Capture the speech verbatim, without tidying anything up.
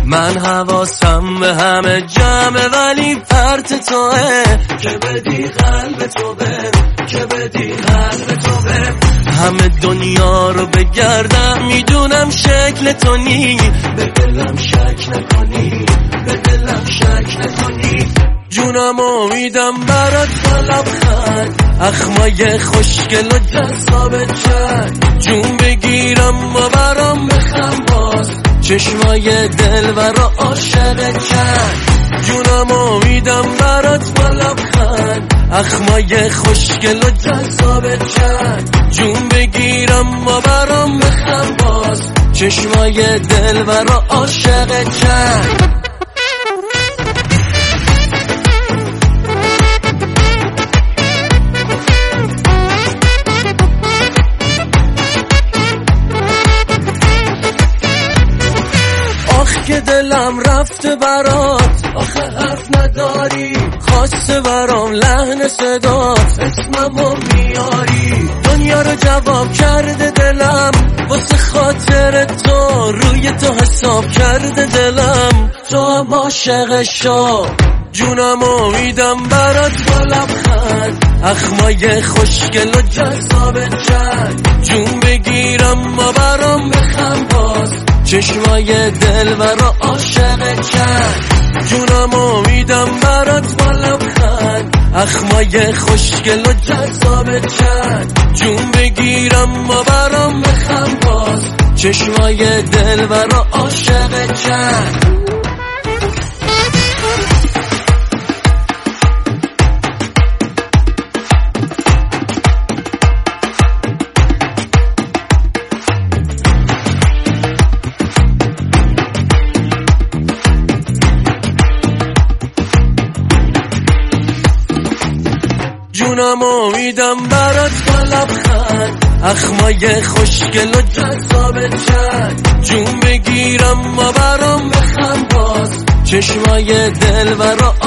من حواسم به همه جمعه ولی فرط توه که بدی قلب تو به که بدی قلب تو به همه دنیا رو بگردم میدونم شکل تو نی به دلم شک نکنی به دلم شک نکنی جونم امیدم برات با لبخند اخمای خوشگل و جذاب چند جون بگیرم و برام بخم باز چشمای دلبر و عاشق چند جونم امیدم برات با لبخند اخمای خوشگل و جذاب چند جون بگیرم و برام بخم باز چشمای دلبر و عاشق چند که دلم رفته برات آخه حرف نداری خواسته برام لحن صدات اسممو میاری دنیا رو جواب کرده دلم واسه خاطر تو روی تو حساب کرده دلم تو هم عاشق شو جونم امیدم برات با لبخند اخمای خوشگل و جذاب چند جون بگیرم و برام بخم باز چشمای دلبر و عاشق چند جونم امیدم برات با لبخند اخمای خوشگل و جذاب چند جون بگیرم و برام بخم باز چشمای دلبر و عاشق چند جونم امیدم برات با لبخند اخمای خوشگل و جذاب چند جون بگیرم و برام بخم باز چشمای دلبر و